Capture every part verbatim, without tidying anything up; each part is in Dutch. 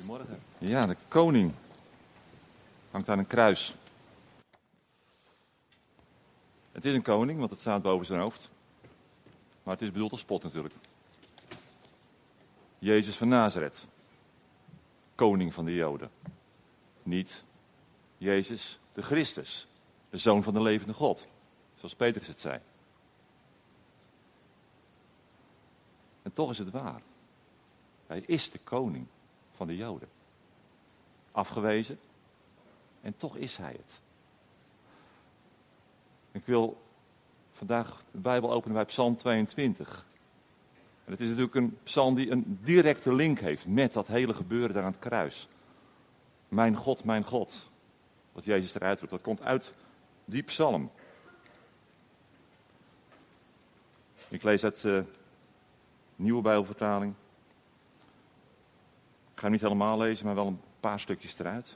Goedemorgen. Ja, de koning hangt aan een kruis. Het is een koning, want het staat boven zijn hoofd. Maar het is bedoeld als spot natuurlijk. Jezus van Nazareth, koning van de Joden. Niet Jezus de Christus, de zoon van de levende God, zoals Petrus het zei. En toch is het waar. Hij is de koning van de Joden. Afgewezen. En toch is hij het. Ik wil vandaag de Bijbel openen bij Psalm tweeëntwintig. En het is natuurlijk een psalm die een directe link heeft met dat hele gebeuren daar aan het kruis. Mijn God, mijn God. Wat Jezus eruit roept, dat komt uit die psalm. Ik lees uit de nieuwe Bijbelvertaling. Ik ga hem niet helemaal lezen, maar wel een paar stukjes eruit.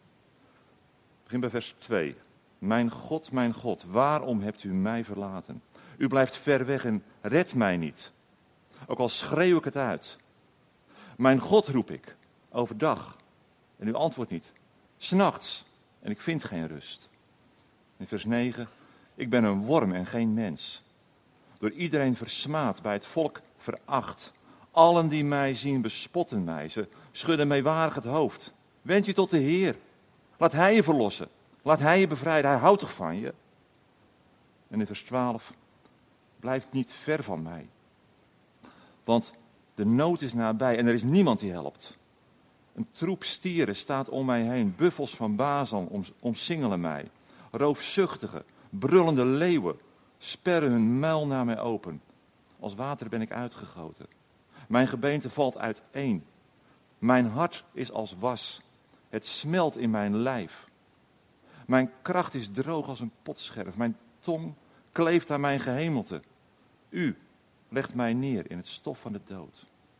Ik begin bij vers twee. Mijn God, mijn God, waarom hebt u mij verlaten? U blijft ver weg en redt mij niet. Ook al schreeuw ik het uit. Mijn God roep ik, overdag, en u antwoordt niet. 's Nachts, en ik vind geen rust. In vers negen. Ik ben een worm en geen mens. Door iedereen versmaad, bij het volk veracht. Allen die mij zien bespotten mij. Ze schudden meewarig het hoofd. Wend je tot de Heer. Laat Hij je verlossen. Laat Hij je bevrijden. Hij houdt toch van je? En in vers twaalf. Blijf niet ver van mij. Want de nood is nabij en er is niemand die helpt. Een troep stieren staat om mij heen. Buffels van Bazan om, omsingelen mij. Roofzuchtige, brullende leeuwen sperren hun muil naar mij open. Als water ben ik uitgegoten. Mijn gebeente valt uiteen. Mijn hart is als was. Het smelt in mijn lijf. Mijn kracht is droog als een potscherf. Mijn tong kleeft aan mijn gehemelte. U legt mij neer in het stof van de dood.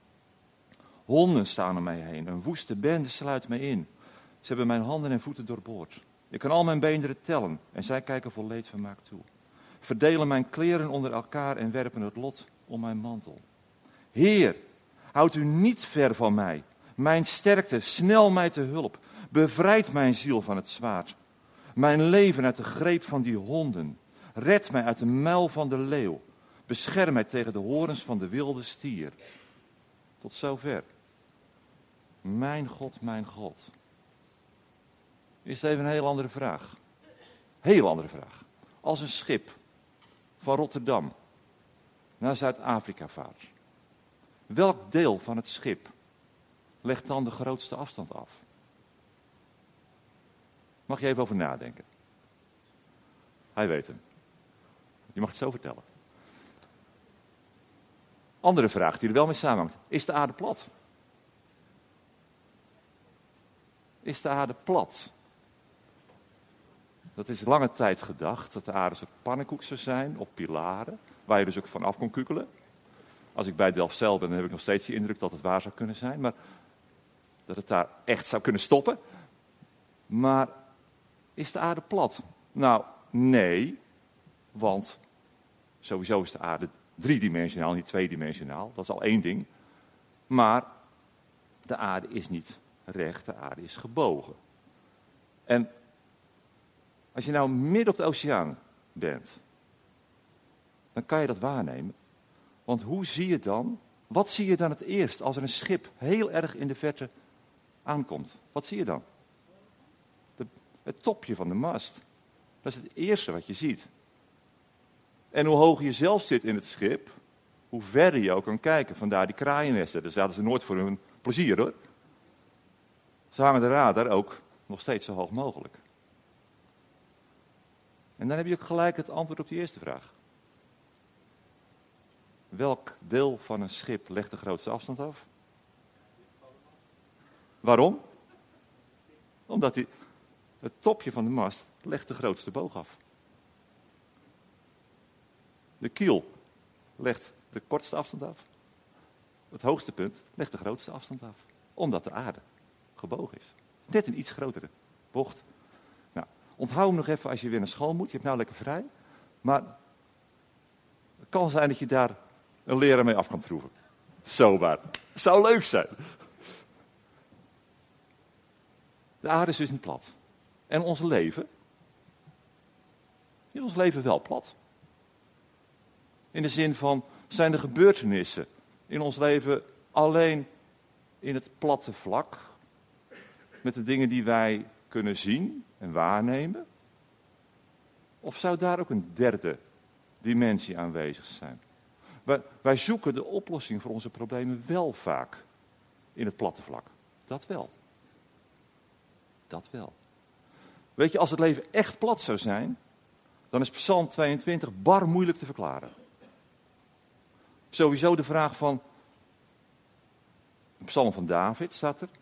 Honden staan om mij heen. Een woeste bende sluit mij in. Ze hebben mijn handen en voeten doorboord. Ik kan al mijn beenderen tellen en zij kijken vol leedvermaak toe. Verdelen mijn kleren onder elkaar en werpen het lot om mijn mantel. Heer, houd u niet ver van mij. Mijn sterkte, snel mij te hulp. Bevrijd mijn ziel van het zwaard. Mijn leven uit de greep van die honden. Red mij uit de muil van de leeuw. Bescherm mij tegen de horens van de wilde stier. Tot zover. Mijn God, mijn God. Is even een heel andere vraag. Heel andere vraag. Als een schip van Rotterdam naar Zuid-Afrika vaart. Welk deel van het schip legt dan de grootste afstand af? Mag je even over nadenken. Hij weet hem. Je mag het zo vertellen. Andere vraag die er wel mee samenhangt. Is de aarde plat? Is de aarde plat? Dat is lange tijd gedacht, dat de aarde een soort pannenkoek zou zijn, op pilaren, waar je dus ook van af kon kukelen. Als ik bij Delfzijl ben, dan heb ik nog steeds de indruk dat het waar zou kunnen zijn, maar dat het daar echt zou kunnen stoppen. Maar is de aarde plat? Nou, nee, want sowieso is de aarde driedimensionaal, niet tweedimensionaal, dat is al één ding. Maar de aarde is niet recht, de aarde is gebogen. En als je nou midden op de oceaan bent, dan kan je dat waarnemen. Want hoe zie je dan, wat zie je dan het eerst als er een schip heel erg in de verte aankomt? Wat zie je dan? De, het topje van de mast. Dat is het eerste wat je ziet. En hoe hoger je zelf zit in het schip, hoe verder je ook kan kijken. Vandaar die kraaiennesten. Daar zaten ze nooit voor hun plezier hoor. Ze hangen de radar ook nog steeds zo hoog mogelijk. En dan heb je ook gelijk het antwoord op die eerste vraag. Welk deel van een schip legt de grootste afstand af? Waarom? Omdat die, het topje van de mast legt de grootste boog af. De kiel legt de kortste afstand af. Het hoogste punt legt de grootste afstand af. Omdat de aarde gebogen is. Net een iets grotere bocht. Nou, onthoud hem nog even als je weer naar school moet. Je hebt nou lekker vrij. Maar het kan zijn dat je daar een leraar mee af kan troeven. Zomaar. Zou leuk zijn. De aarde is dus niet plat. En ons leven? Is ons leven wel plat? In de zin van, zijn de gebeurtenissen in ons leven alleen in het platte vlak? Met de dingen die wij kunnen zien en waarnemen? Of zou daar ook een derde dimensie aanwezig zijn? Wij, wij zoeken de oplossing voor onze problemen wel vaak in het platte vlak. Dat wel. Dat wel. Weet je, als het leven echt plat zou zijn, dan is Psalm tweeëntwintig bar moeilijk te verklaren. Sowieso de vraag van, een psalm van David staat er.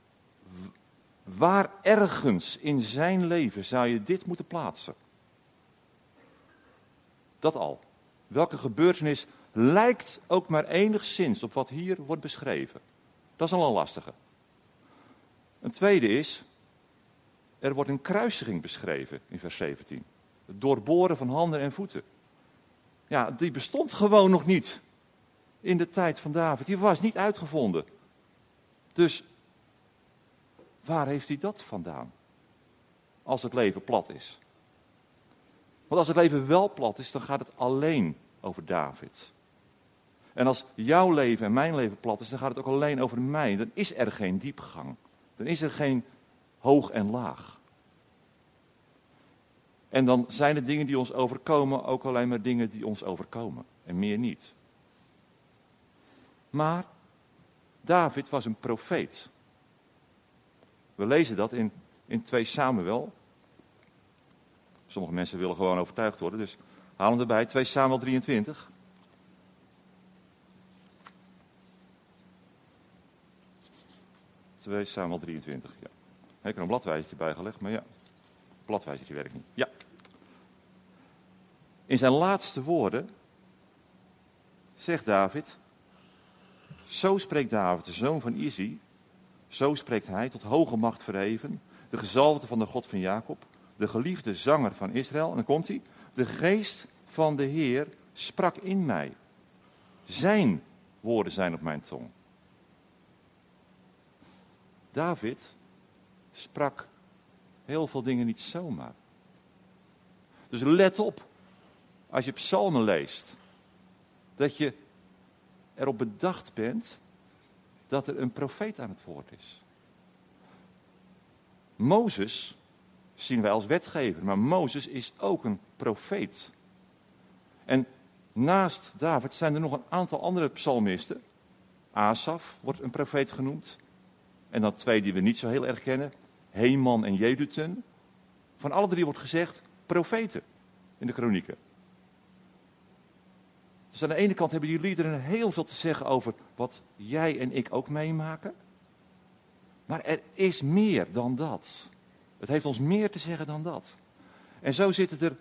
Waar ergens in zijn leven zou je dit moeten plaatsen? Dat al. Welke gebeurtenis lijkt ook maar enigszins op wat hier wordt beschreven? Dat is al een lastige. Een tweede is, er wordt een kruisiging beschreven in vers zeventien. Het doorboren van handen en voeten. Ja, die bestond gewoon nog niet in de tijd van David. Die was niet uitgevonden. Dus waar heeft hij dat vandaan? Als het leven plat is. Want als het leven wel plat is, dan gaat het alleen over David. En als jouw leven en mijn leven plat is, dan gaat het ook alleen over mij. Dan is er geen diepgang. Dan is er geen hoog en laag. En dan zijn de dingen die ons overkomen ook alleen maar dingen die ons overkomen. En meer niet. Maar David was een profeet. We lezen dat in, in twee Samuel. Sommige mensen willen gewoon overtuigd worden, dus haal hem erbij. twee Samuel drieëntwintig. twee Samuel drieëntwintig, ja. Ik heb er een bladwijzertje bij gelegd, maar ja, bladwijzertje werkt niet. Ja. In zijn laatste woorden zegt David, zo spreekt David, de zoon van Isi, zo spreekt hij, tot hoge macht verheven, de gezalfde van de God van Jacob, de geliefde zanger van Israël. En dan komt hij, de geest van de Heer sprak in mij. Zijn woorden zijn op mijn tong. David sprak heel veel dingen niet zomaar. Dus let op, als je psalmen leest, dat je erop bedacht bent dat er een profeet aan het woord is. Mozes zien wij als wetgever, maar Mozes is ook een profeet. En naast David zijn er nog een aantal andere psalmisten. Asaf wordt een profeet genoemd. En dan twee die we niet zo heel erg kennen. Heman en Jedutun. Van alle drie wordt gezegd profeten in de kronieken. Dus aan de ene kant hebben die liederen heel veel te zeggen over wat jij en ik ook meemaken. Maar er is meer dan dat. Het heeft ons meer te zeggen dan dat. En zo zit het er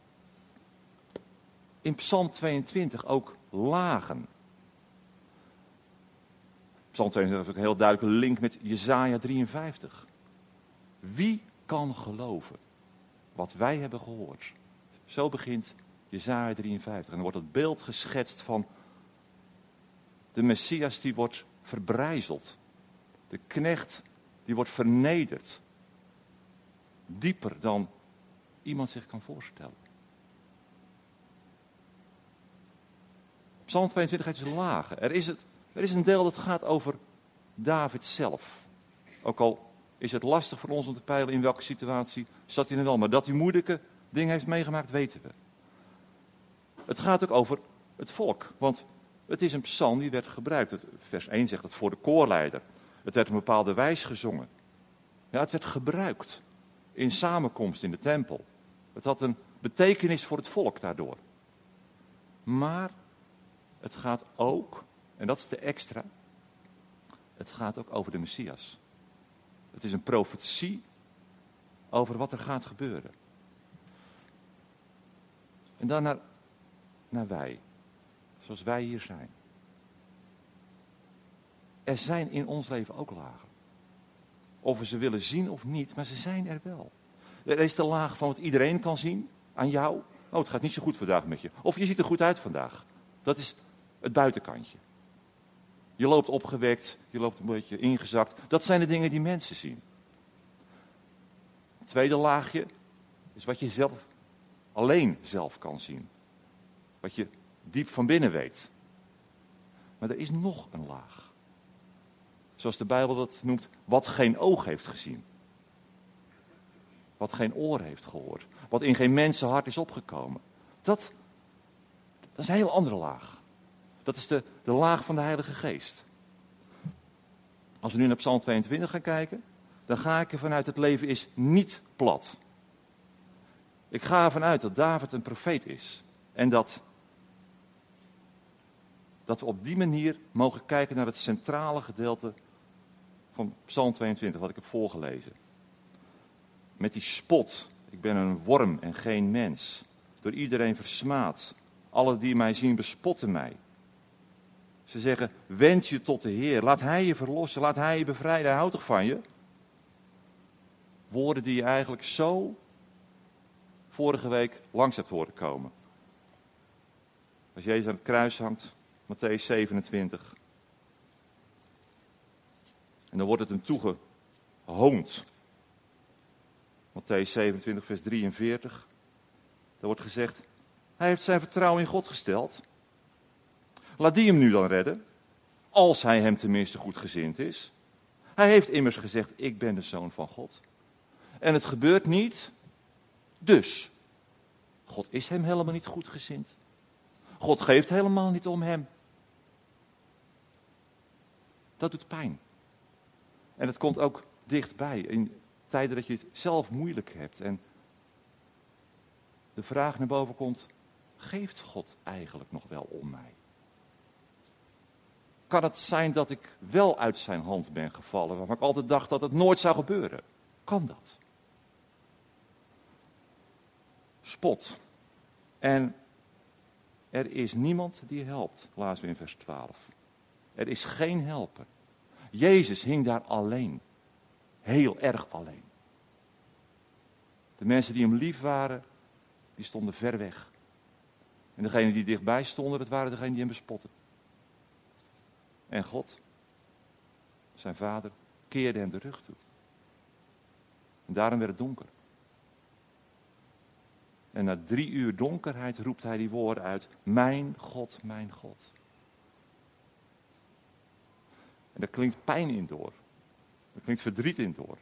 in Psalm tweeëntwintig ook lagen. Psalm tweeëntwintig heeft ook een heel duidelijke link met Jesaja drieënvijftig. Wie kan geloven wat wij hebben gehoord? Zo begint Jesaja drieënvijftig. En dan wordt het beeld geschetst van de Messias die wordt verbrijzeld. De knecht die wordt vernederd. Dieper dan iemand zich kan voorstellen. Psalm tweeëntwintig heeft dus lagen. Er is, het, er is een deel dat gaat over David zelf. Ook al is het lastig voor ons om te peilen in welke situatie zat hij er wel. Maar dat hij moeilijke dingen heeft meegemaakt, weten we. Het gaat ook over het volk. Want het is een psalm die werd gebruikt. Vers één zegt het voor de koorleider. Het werd een bepaalde wijs gezongen. Ja, het werd gebruikt in samenkomst in de tempel. Het had een betekenis voor het volk daardoor. Maar het gaat ook, en dat is de extra, het gaat ook over de Messias. Het is een profetie over wat er gaat gebeuren. En dan naar, naar wij, zoals wij hier zijn. Er zijn in ons leven ook lagen. Of we ze willen zien of niet, maar ze zijn er wel. Er is de laag van wat iedereen kan zien aan jou. Oh, het gaat niet zo goed vandaag met je. Of je ziet er goed uit vandaag. Dat is het buitenkantje. Je loopt opgewekt, je loopt een beetje ingezakt. Dat zijn de dingen die mensen zien. tweede laagje is wat je zelf alleen zelf kan zien. Wat je diep van binnen weet. Maar er is nog een laag. Zoals de Bijbel dat noemt, wat geen oog heeft gezien. Wat geen oor heeft gehoord. Wat in geen mensenhart is opgekomen. Dat, dat is een heel andere laag. Dat is de, de laag van de Heilige Geest. Als we nu naar Psalm tweeëntwintig gaan kijken, dan ga ik ervan uit, het leven is niet plat. Ik ga ervan uit dat David een profeet is. En dat, dat we op die manier mogen kijken naar het centrale gedeelte van Psalm tweeëntwintig, wat ik heb voorgelezen. Met die spot, ik ben een worm en geen mens. Door iedereen versmaad. Alle die mij zien bespotten mij. Ze zeggen, wend je tot de Heer. Laat Hij je verlossen, laat Hij je bevrijden. Hij houdt toch van je? Woorden die je eigenlijk zo vorige week langs hebt horen komen. Als Jezus aan het kruis hangt, Mattheüs zevenentwintig. En dan wordt het hem toegehoond. Mattheüs zevenentwintig, vers drieënveertig. Daar wordt gezegd, hij heeft zijn vertrouwen in God gesteld. Laat die hem nu dan redden, als hij hem tenminste goedgezind is. Hij heeft immers gezegd, ik ben de Zoon van God. En het gebeurt niet, dus. God is hem helemaal niet goedgezind. God geeft helemaal niet om hem. Dat doet pijn. En het komt ook dichtbij, in tijden dat je het zelf moeilijk hebt. En de vraag naar boven komt, geeft God eigenlijk nog wel om mij? Kan het zijn dat ik wel uit zijn hand ben gevallen, waarvan ik altijd dacht dat het nooit zou gebeuren? Kan dat? Spot. En er is niemand die helpt, lazen we in vers twaalf. Er is geen helper. Jezus hing daar alleen. Heel erg alleen. De mensen die hem lief waren, die stonden ver weg. En degenen die dichtbij stonden, dat waren degenen die hem bespotten. En God, zijn vader, keerde hem de rug toe. En daarom werd het donker. En na drie uur donkerheid roept hij die woorden uit. Mijn God, mijn God. En daar klinkt pijn in door. Er klinkt verdriet in door.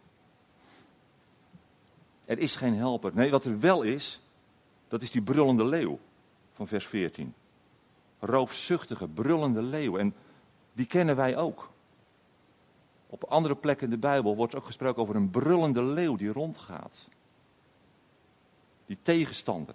Er is geen helper. Nee, wat er wel is, dat is die brullende leeuw van vers veertien. Roofzuchtige, brullende leeuw. En die kennen wij ook. Op andere plekken in de Bijbel wordt ook gesproken over een brullende leeuw die rondgaat. Die tegenstander.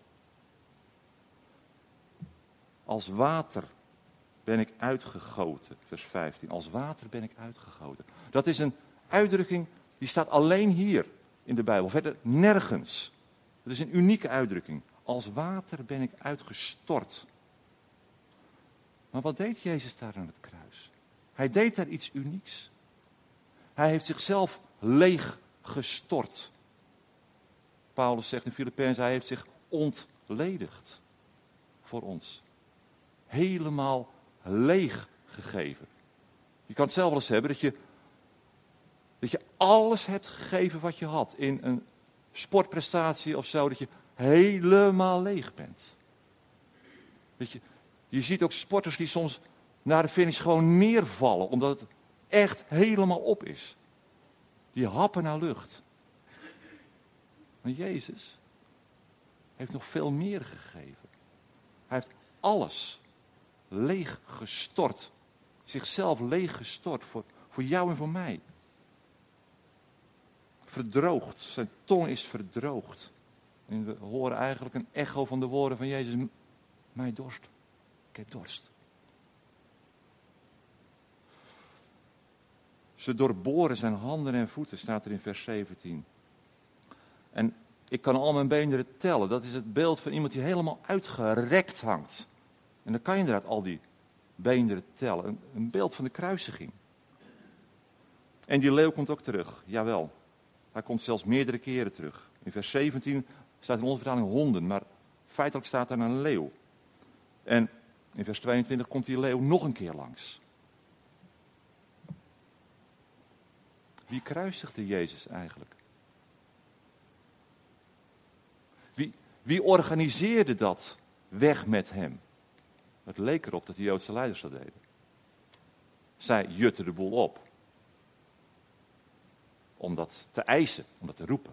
Als water ben ik uitgegoten, vers vijftien. Als water ben ik uitgegoten. Dat is een uitdrukking die staat alleen hier in de Bijbel. Verder nergens. Dat is een unieke uitdrukking. Als water ben ik uitgestort. Maar wat deed Jezus daar aan het kruis? Hij deed daar iets unieks. Hij heeft zichzelf leeg gestort. Paulus zegt in Filippenzen, hij heeft zich ontledigd voor ons. Helemaal leeg gegeven. Je kan het zelf wel eens hebben dat je, dat je alles hebt gegeven wat je had in een sportprestatie of zo, dat je helemaal leeg bent. Weet je, je ziet ook sporters die soms na de finish gewoon neervallen, omdat het echt helemaal op is. Die happen naar lucht. Maar Jezus heeft nog veel meer gegeven. Hij heeft alles leeg gestort. Zichzelf leeg gestort voor, voor jou en voor mij. Verdroogd. Zijn tong is verdroogd. En we horen eigenlijk een echo van de woorden van Jezus. Mij dorst. Ik heb dorst. Ze doorboren zijn handen en voeten, staat er in vers zeventien. En ik kan al mijn beenderen tellen. Dat is het beeld van iemand die helemaal uitgerekt hangt. En dan kan je inderdaad al die beenderen tellen. Een, een beeld van de kruisiging. En die leeuw komt ook terug. Jawel. Hij komt zelfs meerdere keren terug. In vers zeventien staat in onze vertaling honden. Maar feitelijk staat er een leeuw. En in vers tweeëntwintig komt die leeuw nog een keer langs. Wie kruisigde Jezus eigenlijk? Wie organiseerde dat weg met hem? Het leek erop dat de Joodse leiders dat deden. Zij jutten de boel op. Om dat te eisen, om dat te roepen.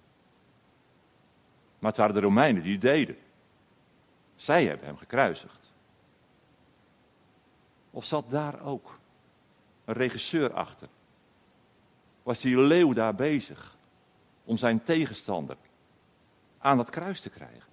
Maar het waren de Romeinen die het deden. Zij hebben hem gekruisigd. Of zat daar ook een regisseur achter? Was die leeuw daar bezig om zijn tegenstander aan dat kruis te krijgen?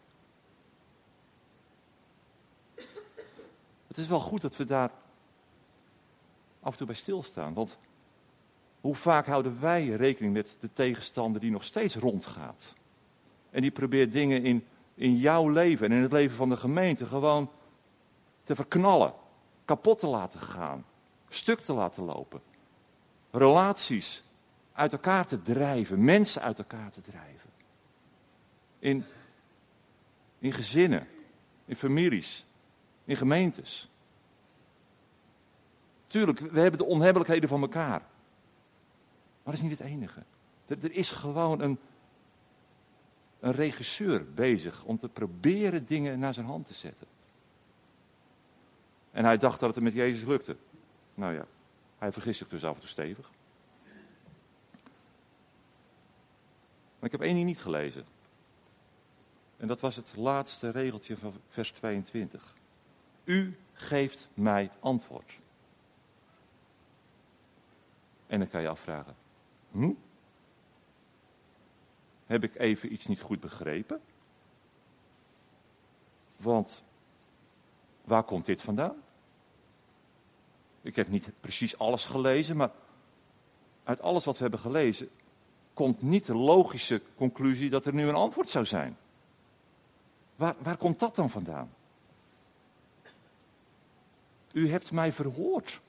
Het is wel goed dat we daar af en toe bij stilstaan. Want hoe vaak houden wij rekening met de tegenstander die nog steeds rondgaat? En die probeert dingen in, in jouw leven en in het leven van de gemeente gewoon te verknallen. Kapot te laten gaan. Stuk te laten lopen. Relaties uit elkaar te drijven. Mensen uit elkaar te drijven. In, in gezinnen. In families. In gemeentes. Tuurlijk, we hebben de onhebbelijkheden van elkaar. Maar dat is niet het enige. Er, er is gewoon een, een regisseur bezig om te proberen dingen naar zijn hand te zetten. En hij dacht dat het hem met Jezus lukte. Nou ja, hij vergist zich dus af en toe stevig. Maar ik heb één ding niet gelezen. En dat was het laatste regeltje van vers tweeëntwintig. U geeft mij antwoord. En dan kan je afvragen. Hm? Heb ik even iets niet goed begrepen? Want waar komt dit vandaan? Ik heb niet precies alles gelezen, maar uit alles wat we hebben gelezen komt niet de logische conclusie dat er nu een antwoord zou zijn. Waar, waar komt dat dan vandaan? U hebt mij verhoord.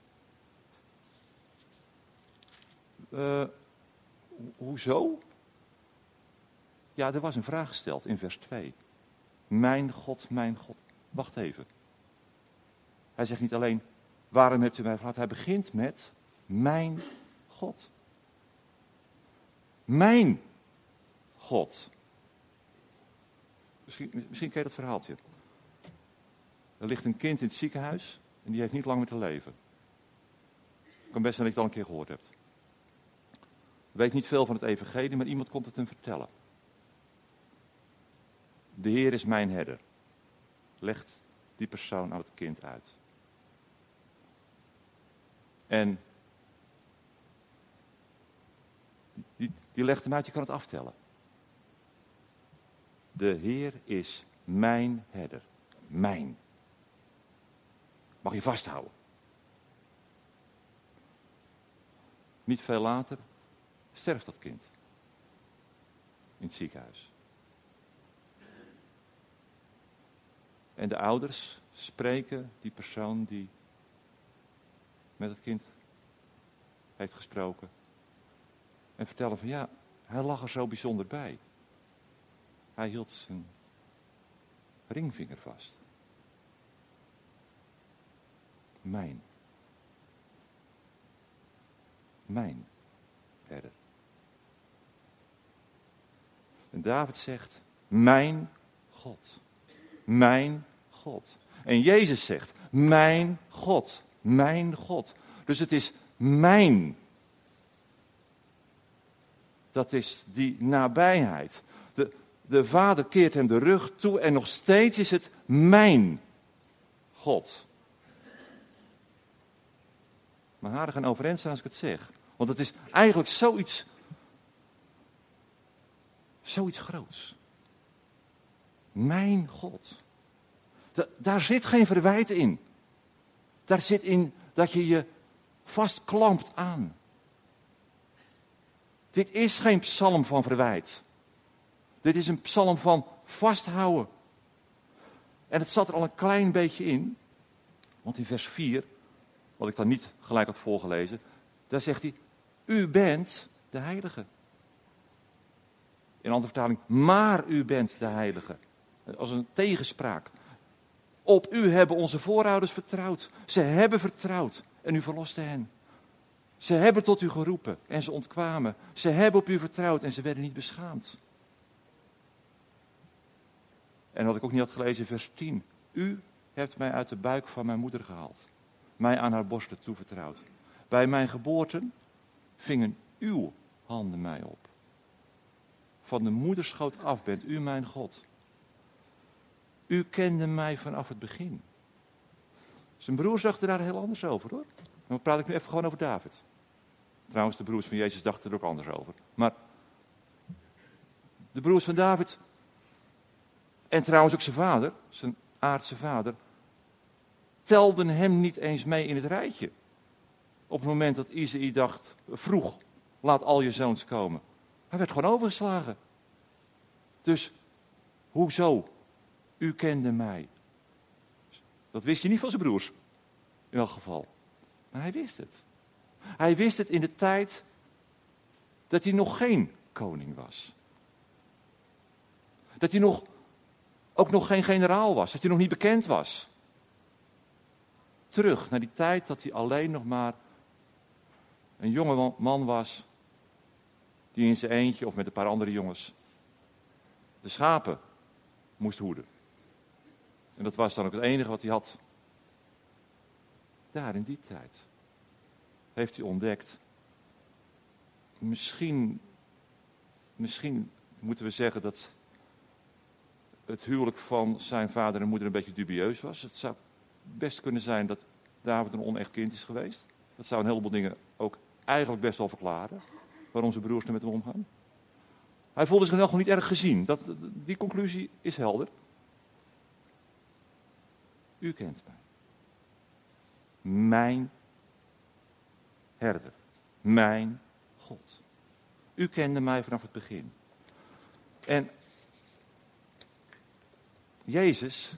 Uh, hoezo? Ja, er was een vraag gesteld in vers twee. Mijn God, mijn God. Wacht even. Hij zegt niet alleen, waarom hebt u mij verlaten? Hij begint met, mijn God. Mijn God. Misschien, misschien ken je dat verhaaltje. Er ligt een kind in het ziekenhuis en die heeft niet lang meer te leven. Kan best zijn dat je het al een keer gehoord hebt. Weet niet veel van het evangelie, maar iemand komt het hem vertellen. De Heer is mijn herder. Legt die persoon aan het kind uit. En die, die legt hem uit, je kan het aftellen. De Heer is mijn herder. Mijn. Mag je vasthouden. Niet veel later sterft dat kind. In het ziekenhuis. En de ouders spreken die persoon die met het kind heeft gesproken. En vertellen van ja, hij lag er zo bijzonder bij. Hij hield zijn ringvinger vast. Mijn. Mijn herder. En David zegt, mijn God. Mijn God. En Jezus zegt, mijn God. Mijn God. Dus het is mijn. Dat is die nabijheid. De, de Vader keert hem de rug toe en nog steeds is het mijn God. Mijn haren gaan overeind staan als ik het zeg. Want het is eigenlijk zoiets, zoiets groots. Mijn God. Da, daar zit geen verwijt in. Daar zit in dat je je vastklampt aan. Dit is geen psalm van verwijt. Dit is een psalm van vasthouden. En het zat er al een klein beetje in. Want in vers vier, wat ik dan niet gelijk had voorgelezen, daar zegt hij, u bent de heilige. In een andere vertaling, maar u bent de heilige. Als een tegenspraak. Op u hebben onze voorouders vertrouwd. Ze hebben vertrouwd en u verloste hen. Ze hebben tot u geroepen en ze ontkwamen. Ze hebben op u vertrouwd en ze werden niet beschaamd. En wat ik ook niet had gelezen in vers tien. U hebt mij uit de buik van mijn moeder gehaald. Mij aan haar borsten toevertrouwd. Bij mijn geboorte vingen uw handen mij op. Van de moederschoot af bent u mijn God. U kende mij vanaf het begin. Zijn broers dachten daar heel anders over, hoor. Dan praat ik nu even gewoon over David. Trouwens, de broers van Jezus dachten er ook anders over. Maar de broers van David, en trouwens ook zijn vader, zijn aardse vader, telden hem niet eens mee in het rijtje. Op het moment dat Isaïe dacht, vroeg, laat al je zoons komen. Hij werd gewoon overgeslagen. Dus, hoezo? U kende mij. Dat wist hij niet van zijn broers, in elk geval. Maar hij wist het. Hij wist het in de tijd dat hij nog geen koning was. Dat hij nog, ook nog geen generaal was, dat hij nog niet bekend was. Terug naar die tijd dat hij alleen nog maar een jonge man was, die in zijn eentje of met een paar andere jongens de schapen moest hoeden. En dat was dan ook het enige wat hij had. Daar in die tijd heeft hij ontdekt, misschien, misschien moeten we zeggen dat het huwelijk van zijn vader en moeder een beetje dubieus was. Het zou best kunnen zijn dat David een onecht kind is geweest. Dat zou een heleboel dingen ook eigenlijk best wel verklaren, waarom zijn broers er met hem omgaan. Hij voelde zich nog niet erg gezien. Dat, die conclusie is helder. U kent mij. Mijn herder. Mijn God. U kende mij vanaf het begin. En Jezus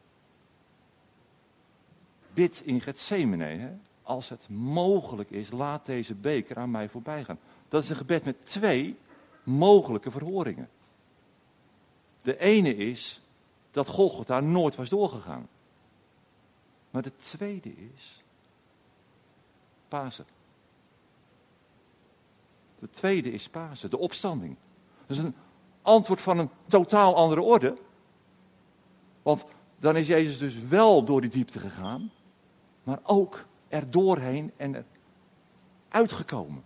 bidt in Getsemane, hè, als het mogelijk is, laat deze beker aan mij voorbij gaan. Dat is een gebed met twee mogelijke verhoringen. De ene is dat Golgotha nooit was doorgegaan. Maar de tweede is Pasen. De tweede is Pasen, de opstanding. Dat is een antwoord van een totaal andere orde. Want dan is Jezus dus wel door die diepte gegaan, maar ook er doorheen en er uitgekomen.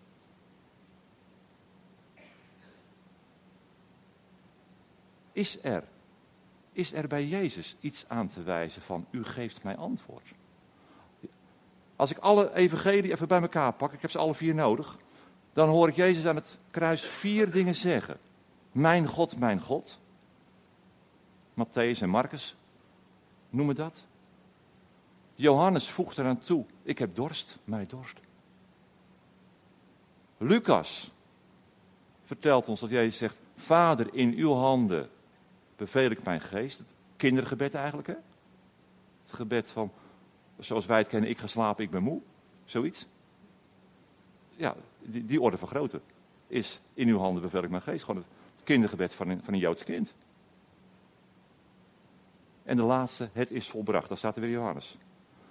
Is er, is er bij Jezus iets aan te wijzen van, u geeft mij antwoord? Als ik alle evangelie even bij elkaar pak, ik heb ze alle vier nodig, dan hoor ik Jezus aan het kruis vier dingen zeggen. Mijn God, mijn God. Matthäus en Marcus noemen dat. Johannes voegt eraan toe, ik heb dorst, mij dorst. Lucas vertelt ons dat Jezus zegt, Vader, in uw handen beveel ik mijn geest. Het kindergebed eigenlijk, hè? Het gebed van, zoals wij het kennen, ik ga slapen, ik ben moe. Zoiets. Ja, die, die orde van grootte is, in uw handen beveel ik mijn geest. Gewoon het kindergebed van een, van een Joods kind. En de laatste, het is volbracht. Daar staat er weer Johannes.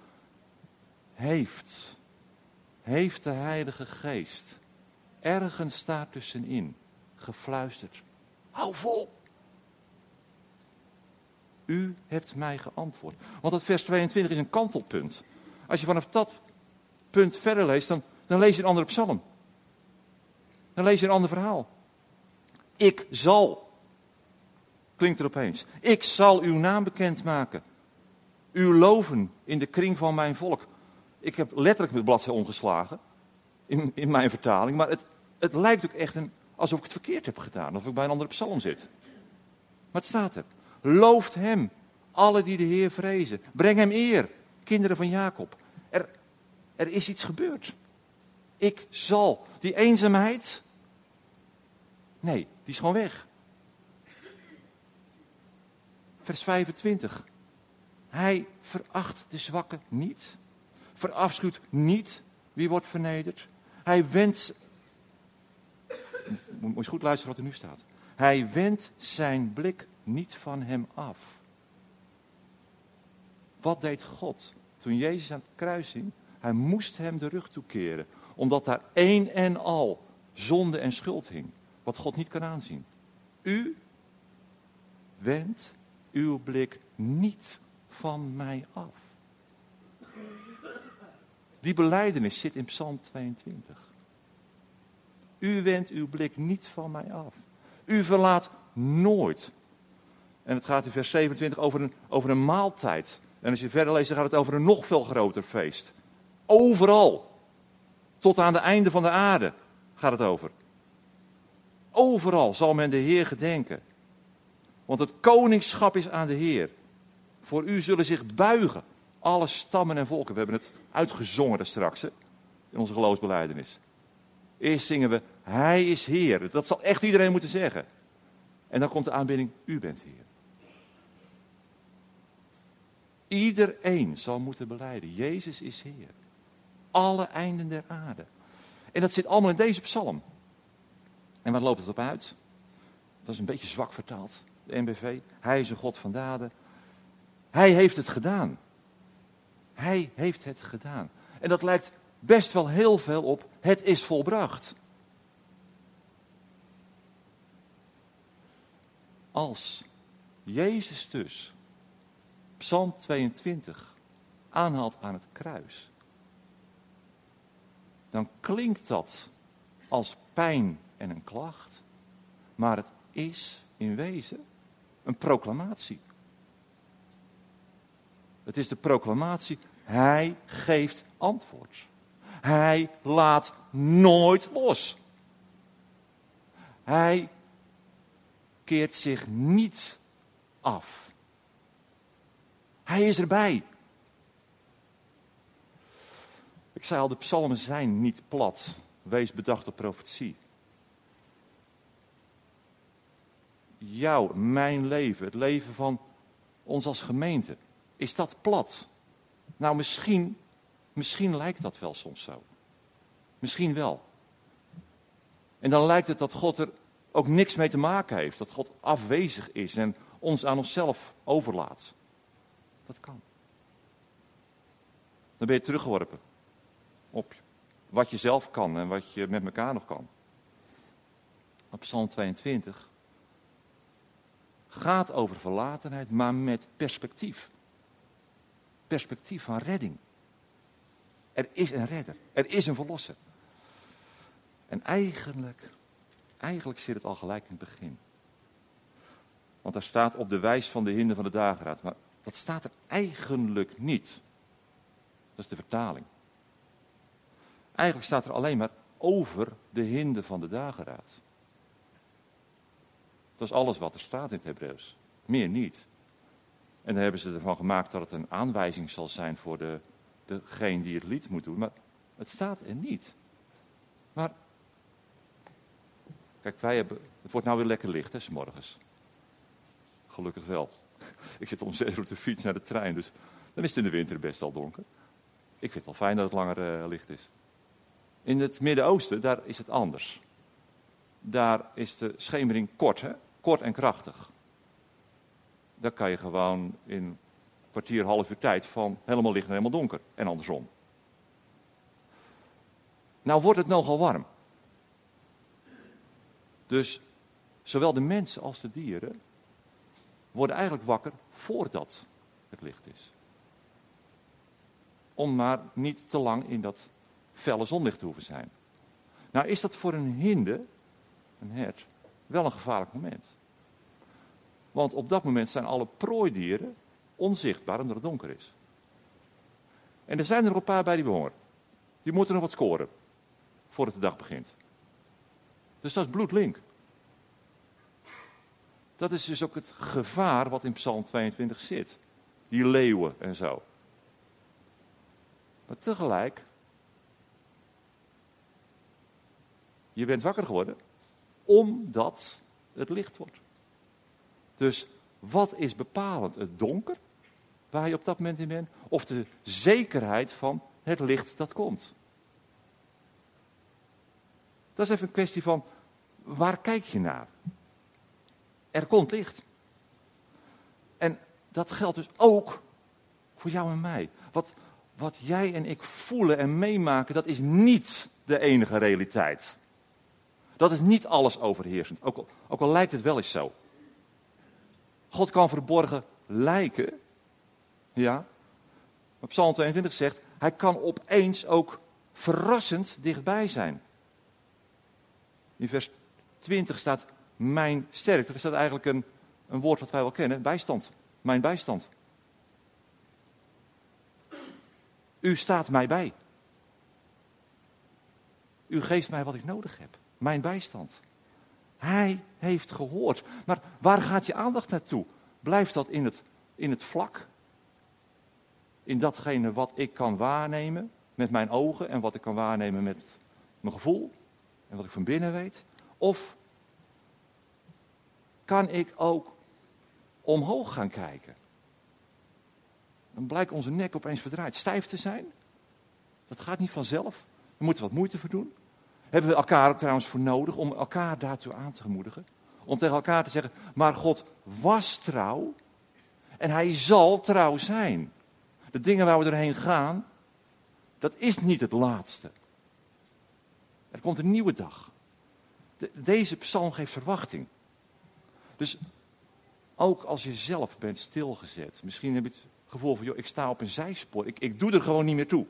Heeft, heeft de Heilige Geest ergens daar tussenin gefluisterd. Hou vol. U hebt mij geantwoord. Want dat vers tweeëntwintig is een kantelpunt. Als je vanaf dat punt verder leest, dan, dan lees je een andere psalm. Dan lees je een ander verhaal. Ik zal, klinkt er opeens. Ik zal uw naam bekendmaken. U loven in de kring van mijn volk. Ik heb letterlijk met bladzijde omgeslagen. In, in mijn vertaling. Maar het, het lijkt ook echt een, alsof ik het verkeerd heb gedaan. Of ik bij een andere psalm zit. Maar het staat er. Looft hem, alle die de Heer vrezen. Breng hem eer, kinderen van Jacob. Er, er is iets gebeurd. Ik zal. Die eenzaamheid, nee, die is gewoon weg. Vers vijfentwintig. Hij veracht de zwakke niet. Verafschuwt niet wie wordt vernederd. Hij wendt, moet je goed luisteren wat er nu staat. Hij wendt zijn blik niet van hem af. Wat deed God toen Jezus aan het kruis hing? Hij moest hem de rug toekeren. Omdat daar één en al zonde en schuld hing. Wat God niet kan aanzien. U wendt uw blik niet van mij af. Die belijdenis zit in Psalm tweeëntwintig. U wendt uw blik niet van mij af. U verlaat nooit. En het gaat in vers zevenentwintig over een, over een maaltijd. En als je verder leest, dan gaat het over een nog veel groter feest. Overal. Tot aan de einde van de aarde gaat het over. Overal zal men de Heer gedenken. Want het koningschap is aan de Heer. Voor u zullen zich buigen alle stammen en volken. We hebben het uitgezongen daar straks, hè, in onze geloofsbelijdenis. Eerst zingen we, Hij is Heer. Dat zal echt iedereen moeten zeggen. En dan komt de aanbidding, u bent Heer. Iedereen zal moeten belijden, Jezus is Heer. Alle einden der aarde. En dat zit allemaal in deze psalm. En waar loopt het op uit? Dat is een beetje zwak vertaald, de N B V. Hij is een God van daden. Hij heeft het gedaan. Hij heeft het gedaan. En dat lijkt best wel heel veel op, het is volbracht. Als Jezus dus Psalm tweeëntwintig aanhaalt aan het kruis, dan klinkt dat als pijn en een klacht, maar het is in wezen een proclamatie. Het is de proclamatie, hij geeft antwoord. Hij laat nooit los. Hij keert zich niet af. Hij is erbij. Ik zei al, de psalmen zijn niet plat. Wees bedacht op profetie. Jouw, mijn leven, het leven van ons als gemeente, is dat plat? Nou, misschien, misschien lijkt dat wel soms zo. Misschien wel. En dan lijkt het dat God er ook niks mee te maken heeft. Dat God afwezig is en ons aan onszelf overlaat. Dat kan. Dan ben je teruggeworpen op wat je zelf kan en wat je met elkaar nog kan. Op Psalm tweeëntwintig gaat over verlatenheid, maar met perspectief. Perspectief van redding. Er is een redder. Er is een verlosser. En eigenlijk, eigenlijk zit het al gelijk in het begin. Want daar staat op de wijs van de hinder van de dageraad. Maar dat staat er eigenlijk niet. Dat is de vertaling. Eigenlijk staat er alleen maar over de hinder van de dageraad. Dat is alles wat er staat in het Hebreeuws. Meer niet. En dan hebben ze ervan gemaakt dat het een aanwijzing zal zijn voor de, degene die het lied moet doen. Maar het staat er niet. Maar, kijk, wij hebben, het wordt nou weer lekker licht, hè, 's morgens. Gelukkig wel. Ik zit om zes uur op de fiets naar de trein, dus dan is het in de winter best al donker. Ik vind het wel fijn dat het langer uh, licht is. In het Midden-Oosten, daar is het anders. Daar is de schemering kort, hè? Kort en krachtig. Daar kan je gewoon in een kwartier, half uur tijd van helemaal licht naar helemaal donker. En andersom. Nou wordt het nogal warm. Dus zowel de mensen als de dieren worden eigenlijk wakker voordat het licht is. Om maar niet te lang in dat felle zonlicht te hoeven zijn. Nou is dat voor een hinde, een hert, wel een gevaarlijk moment. Want op dat moment zijn alle prooidieren onzichtbaar omdat het donker is. En er zijn er nog een paar bij die behongeren. Die moeten nog wat scoren voordat de dag begint. Dus dat is bloedlink. Dat is dus ook het gevaar wat in Psalm tweeëntwintig zit. Die leeuwen en zo. Maar tegelijk, je bent wakker geworden omdat het licht wordt. Dus wat is bepalend? Het donker, waar je op dat moment in bent, of de zekerheid van het licht dat komt? Dat is even een kwestie van, waar kijk je naar? Er komt licht. En dat geldt dus ook voor jou en mij. Wat, wat jij en ik voelen en meemaken, dat is niet de enige realiteit. Dat is niet alles overheersend, ook al, ook al lijkt het wel eens zo. God kan verborgen lijken. Ja. Maar Psalm tweeëntwintig zegt, hij kan opeens ook verrassend dichtbij zijn. In vers twintig staat mijn sterkte. Er staat eigenlijk een, een woord wat wij wel kennen, bijstand. Mijn bijstand. U staat mij bij. U geeft mij wat ik nodig heb. Mijn bijstand. Hij heeft gehoord. Maar waar gaat je aandacht naartoe? Blijft dat in het, in het vlak? In datgene wat ik kan waarnemen met mijn ogen en wat ik kan waarnemen met mijn gevoel en wat ik van binnen weet? Of kan ik ook omhoog gaan kijken? Dan blijkt onze nek opeens verdraaid stijf te zijn. Dat gaat niet vanzelf. We moeten wat moeite voor doen. Hebben we elkaar er trouwens voor nodig om elkaar daartoe aan te gemoedigen? Om tegen elkaar te zeggen, maar God was trouw en hij zal trouw zijn. De dingen waar we doorheen gaan, dat is niet het laatste. Er komt een nieuwe dag. De, deze psalm geeft verwachting. Dus ook als je zelf bent stilgezet, misschien heb je het gevoel van, joh, ik sta op een zijspoor, ik, ik doe er gewoon niet meer toe.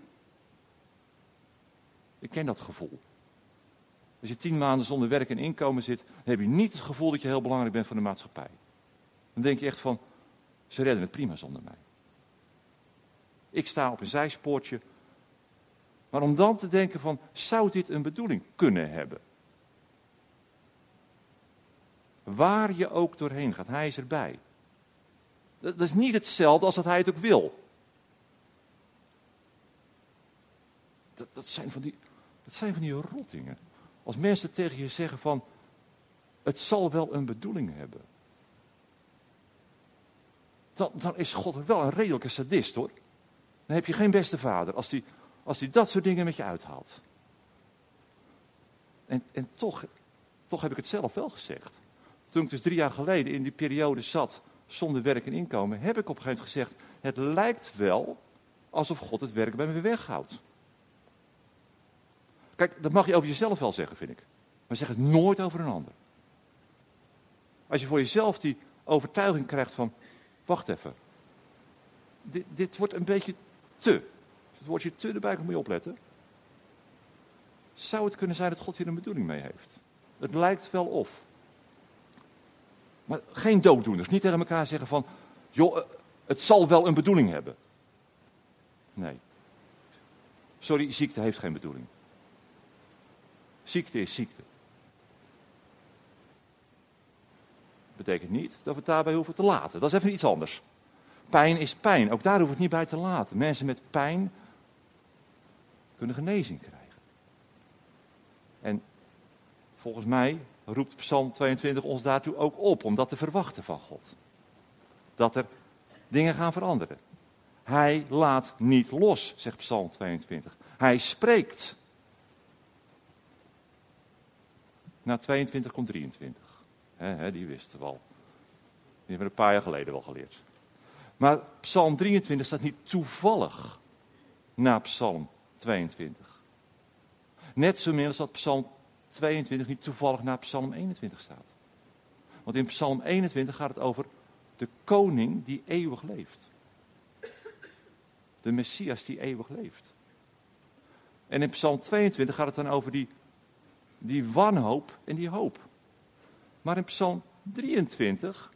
Ik ken dat gevoel. Als je tien maanden zonder werk en inkomen zit, dan heb je niet het gevoel dat je heel belangrijk bent voor de maatschappij. Dan denk je echt van, ze redden het prima zonder mij. Ik sta op een zijspoortje. Maar om dan te denken van, zou dit een bedoeling kunnen hebben? Waar je ook doorheen gaat, hij is erbij. Dat is niet hetzelfde als dat hij het ook wil. Dat, dat, zijn van die, dat zijn van die rottingen. Als mensen tegen je zeggen van, het zal wel een bedoeling hebben. Dan, dan is God wel een redelijke sadist, hoor. Dan heb je geen beste vader als die, als die dat soort dingen met je uithaalt. En, en toch, toch heb ik het zelf wel gezegd. Toen ik dus drie jaar geleden in die periode zat zonder werk en inkomen, heb ik op een gegeven moment gezegd, het lijkt wel alsof God het werk bij me weghoudt. Kijk, dat mag je over jezelf wel zeggen, vind ik. Maar zeg het nooit over een ander. Als je voor jezelf die overtuiging krijgt van, wacht even, dit, dit wordt een beetje te. Het woordje te erbij, moet je opletten. Zou het kunnen zijn dat God hier een bedoeling mee heeft? Het lijkt wel of. Maar geen dooddoeners. Niet tegen elkaar zeggen van, joh, het zal wel een bedoeling hebben. Nee. Sorry, ziekte heeft geen bedoeling. Ziekte is ziekte. Dat betekent niet dat we het daarbij hoeven te laten. Dat is even iets anders. Pijn is pijn. Ook daar hoeven we het niet bij te laten. Mensen met pijn kunnen genezing krijgen. En volgens mij roept Psalm tweeëntwintig ons daartoe ook op. Om dat te verwachten van God. Dat er dingen gaan veranderen. Hij laat niet los, zegt Psalm tweeëntwintig. Hij spreekt. Na tweeëntwintig komt drieëntwintig. He, he, die wisten we al. Die hebben we een paar jaar geleden wel geleerd. Maar Psalm drieëntwintig staat niet toevallig na Psalm tweeëntwintig. Net zo min als dat Psalm tweeëntwintig niet toevallig na Psalm eenentwintig staat. Want in Psalm eenentwintig gaat het over de koning die eeuwig leeft. De Messias die eeuwig leeft. En in Psalm tweeëntwintig gaat het dan over die, die wanhoop en die hoop. Maar in Psalm drieëntwintig,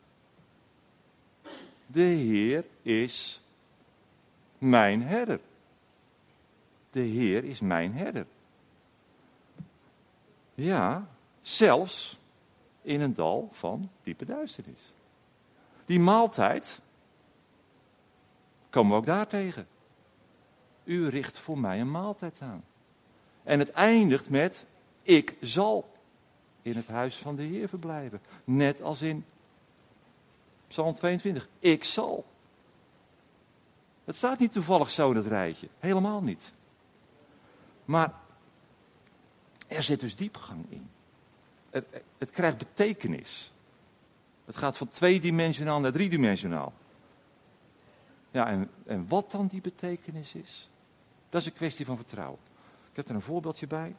de Heer is mijn herder. De Heer is mijn herder. Ja, zelfs in een dal van diepe duisternis. Die maaltijd komen we ook daar tegen. U richt voor mij een maaltijd aan. En het eindigt met, ik zal in het huis van de Heer verblijven. Net als in Psalm tweeëntwintig. Ik zal. Het staat niet toevallig zo in het rijtje. Helemaal niet. Maar er zit dus diepgang in. Het, het krijgt betekenis. Het gaat van tweedimensionaal naar driedimensionaal. Ja, en, en wat dan die betekenis is, dat is een kwestie van vertrouwen. Ik heb er een voorbeeldje bij.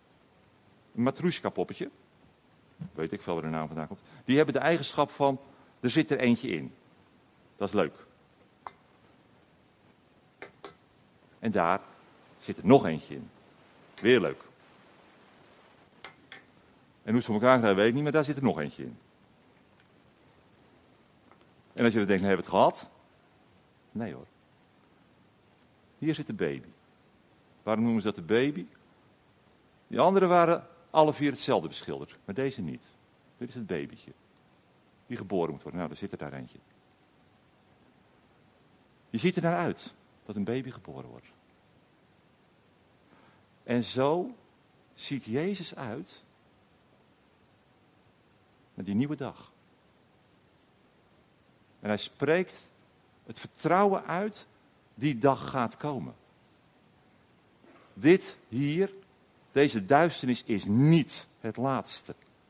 Een Matroeska poppetje. Weet ik veel waar de naam vandaan komt. Die hebben de eigenschap van er zit er eentje in. Dat is leuk. En daar zit er nog eentje in. Weer leuk. En hoe ze van elkaar krijgen weet ik niet, maar daar zit er nog eentje in. En als je dan denkt, nou, hebben we het gehad? Nee hoor. Hier zit de baby. Waarom noemen ze dat de baby? Die anderen waren alle vier hetzelfde beschilderd, maar deze niet. Dit is het babytje. Die geboren moet worden. Nou, daar zit er daar eentje. Je ziet er naar uit dat een baby geboren wordt. En zo ziet Jezus uit naar die nieuwe dag. En hij spreekt het vertrouwen uit, die dag gaat komen. Dit hier, deze duisternis is niet het laatste.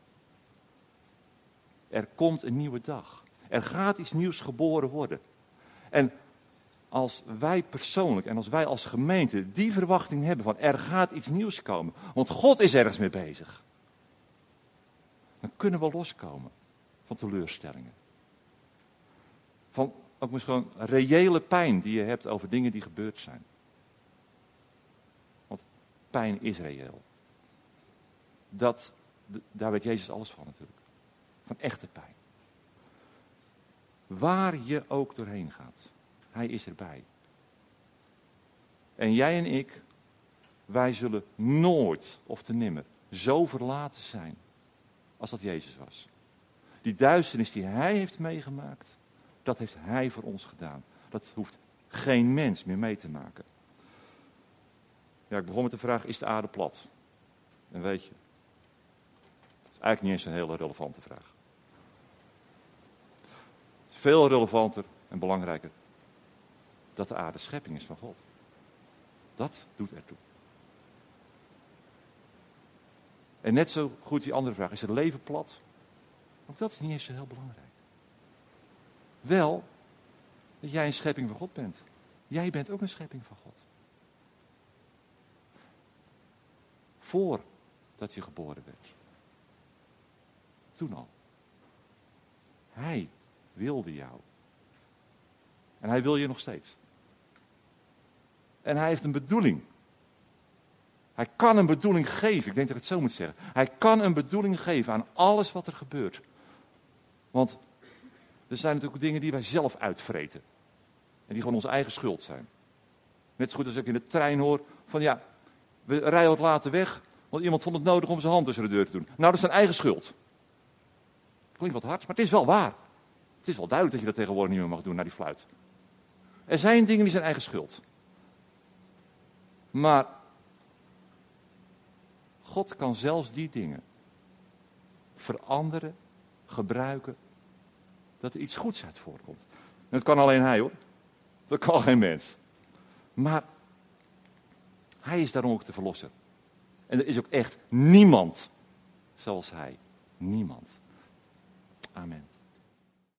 Er komt een nieuwe dag. Er gaat iets nieuws geboren worden. En als wij persoonlijk en als wij als gemeente die verwachting hebben van er gaat iets nieuws komen, want God is ergens mee bezig, dan kunnen we loskomen van teleurstellingen. Van ook misschien gewoon reële pijn die je hebt over dingen die gebeurd zijn. Want pijn is reëel. Dat, daar weet Jezus alles van natuurlijk. Van echte pijn. Waar je ook doorheen gaat. Hij is erbij. En jij en ik, wij zullen nooit of te nimmer zo verlaten zijn als dat Jezus was. Die duisternis die hij heeft meegemaakt, dat heeft hij voor ons gedaan. Dat hoeft geen mens meer mee te maken. Ja, ik begon met de vraag, is de aarde plat? En weet je, dat is eigenlijk niet eens een hele relevante vraag. Het is veel relevanter en belangrijker dat de aarde schepping is van God. Dat doet ertoe. En net zo goed die andere vraag, is het leven plat? Ook dat is niet eens zo heel belangrijk. Wel, dat jij een schepping van God bent. Jij bent ook een schepping van God. Voordat je geboren werd. Toen al. Hij wilde jou. En hij wil je nog steeds. En hij heeft een bedoeling. Hij kan een bedoeling geven. Ik denk dat ik het zo moet zeggen. Hij kan een bedoeling geven aan alles wat er gebeurt. Want er zijn natuurlijk dingen die wij zelf uitvreten. En die gewoon onze eigen schuld zijn. Net zo goed als ik in de trein hoor van ja, we rijden wat later weg, want iemand vond het nodig om zijn hand tussen de deur te doen. Nou, dat is zijn eigen schuld. Klinkt wat hard, maar het is wel waar. Het is wel duidelijk dat je dat tegenwoordig niet meer mag doen naar die fluit. Er zijn dingen die zijn eigen schuld. Maar God kan zelfs die dingen veranderen, gebruiken, dat er iets goeds uit voorkomt. En dat kan alleen hij hoor. Dat kan geen mens. Maar hij is daarom ook de verlosser. En er is ook echt niemand zoals hij. Niemand. Amen.